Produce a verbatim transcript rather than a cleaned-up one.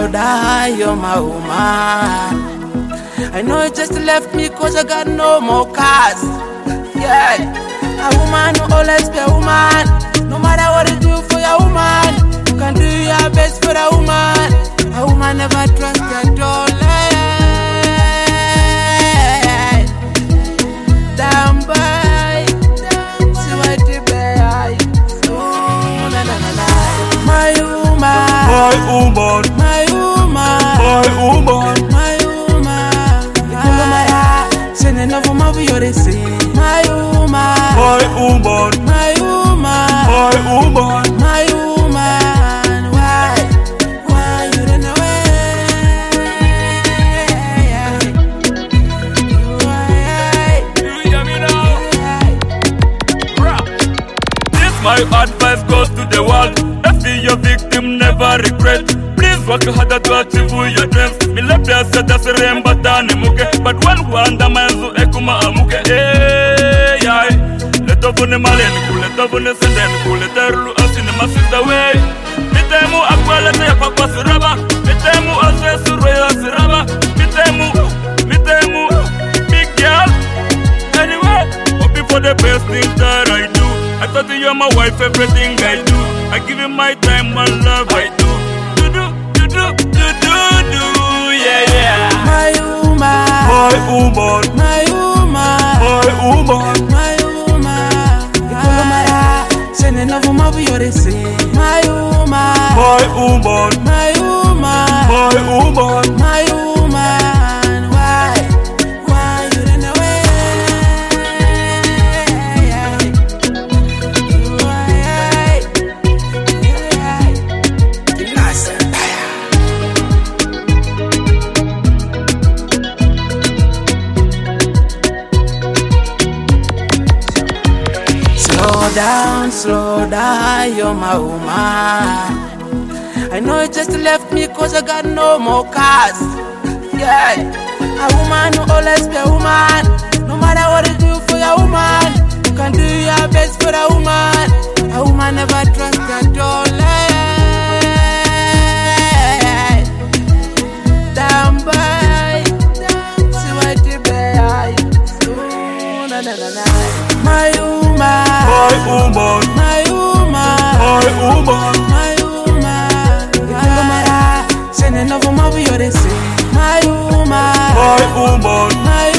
slow down, you're my woman. I know you just left me cause I got no more cars. Yeah, a woman will always be a woman. No matter what you do for your woman, you can do your best for a woman. A woman never trust at all. Damn boy, see what you buy. Oh, na na na na. My woman, My woman, my woman, my woman, my woman. Sending over my view, they say. My woman, my woman, my woman, my woman. my woman. Why, why you run away? Why? You hear me now? Rap. This my advice goes to the world. If you're a victim, never regret. Please work harder to achieve your dreams. Me left there said that's a remember tani muke. But when wanda manzu ekuma amuke. Hey, yeah. Let up on the malen cool, let up on the senden cool, let terlu asine my sister way. Mitemu akwalete ya papa siraba. Mitemu ase suroya siraba. Mitemu, mitemu, big girl. Anyway, hoping for the best things that I do. I thought you're my wife, everything I do. I give you my time, my love, I do. Do do, do do, do do do, yeah yeah. My woman, My woman, my woman, my woman, my woman. Ikolomara, sending over my view, they say. My woman, my woman, my woman, my woman. my woman. Why, why you run away? Why? Slow down, slow down, you're my woman. I know you just left me cause I got no more cars. Yeah, a woman will always be a woman. No matter what you do for your woman, you can do your best for a woman. A woman never trust at all. Damn boy, see what you buy. Oh, na na na na. My woman, My woman, my woman, my woman, my woman. Ikolomara, sending over my view, they say. My woman, my woman, my